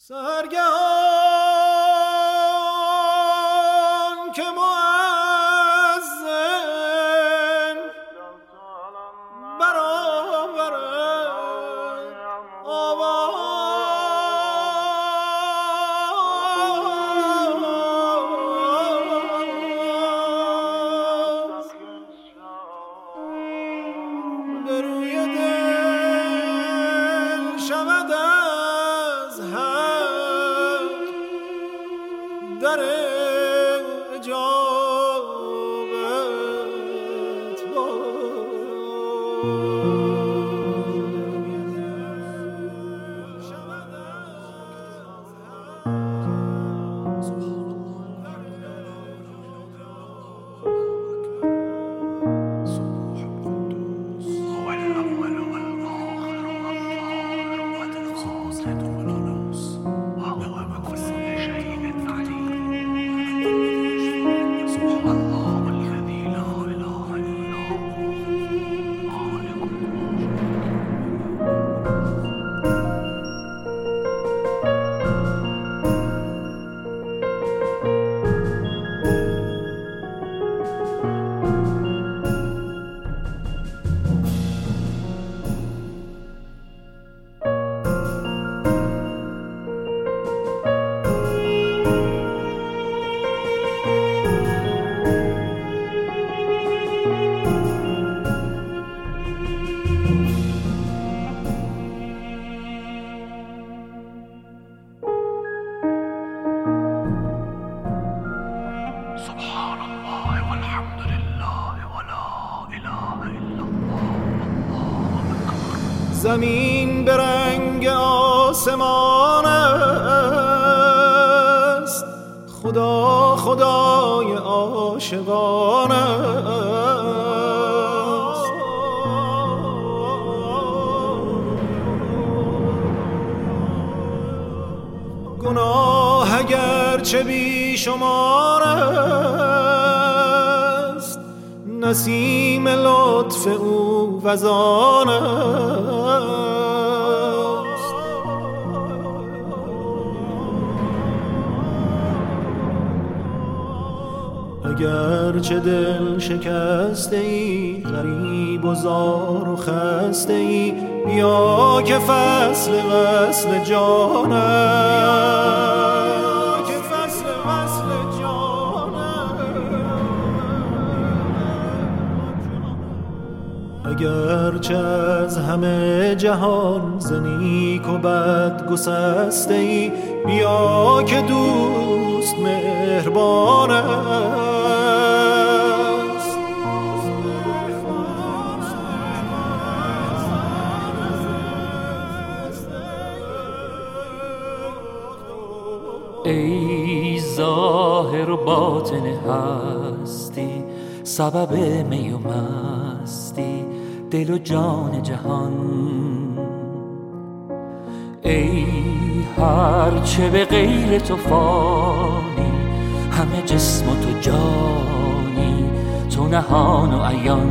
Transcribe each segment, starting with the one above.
سرگهان که مؤذن برآورد آواز به روی دل شود از حق در اجابت زمین به رنگ آسمان است، خدا خدای عاشقان است. گناه اگرچه بی شمار است، نسیم لطف او وزان است. اگرچه دل شکسته ای، غریب و زار و خسته ای، بیا که فصل وصل جان است. اگرچه از همه جهان ز نیک و بد گسسته ای، بیا که دوست مهربان است. ای ظاهر و باطن هستی، سبب می و مستی، دل و جان جهان. ای هرچه به غیر تو فانی، همه جسم و تو جانی، تو نهان و عیان.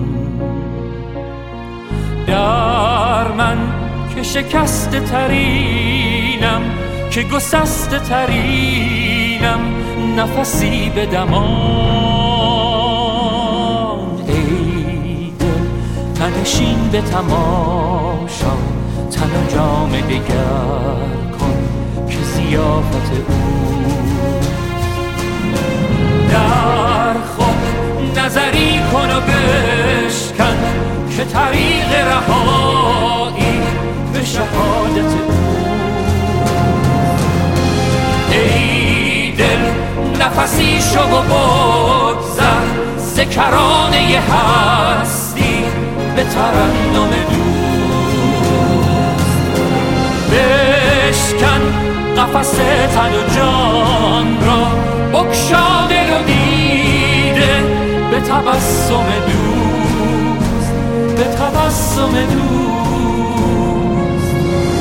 در من که شکسته ترینم، که گسسته ترینم، نفسی به دمان. ای دل منشین به تماشا، تن و جام دگر کن که ضیافت او. در خود نظری کن و بشکن که طریق رهایی به شهادت او. ای دل نفسی شو و بگذر ز کرانه هستی به ترنم دوست. بشکن قفس تن و جان را، بگشا دل و دیده به تبسم دوست، به تبسم دوست.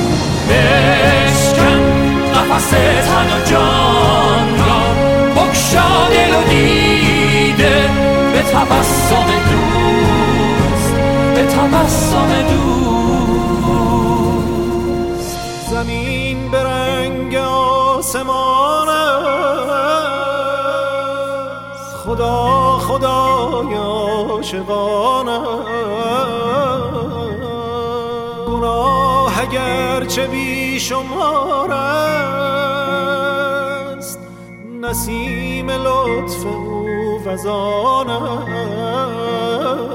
بشکن قفس تن و جان را، بگشا دل و دیده به تبسم دوست، به تبسم دوست. زمین به رنگ آسمان است، خدا خدای عاشقان است. گناه اگرچه بی شمار است، نسیم لطف او وزان است.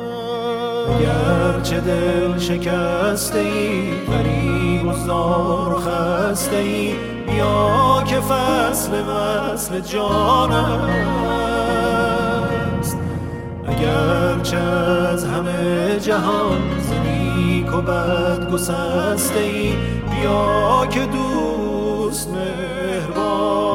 اگرچه دل شکسته ای، غریب و زار و خسته ای، بیا که فصل وصل جان است. اگرچه از همه جهان ز نیک و بد گسسته ای، بیا که دوست مهربان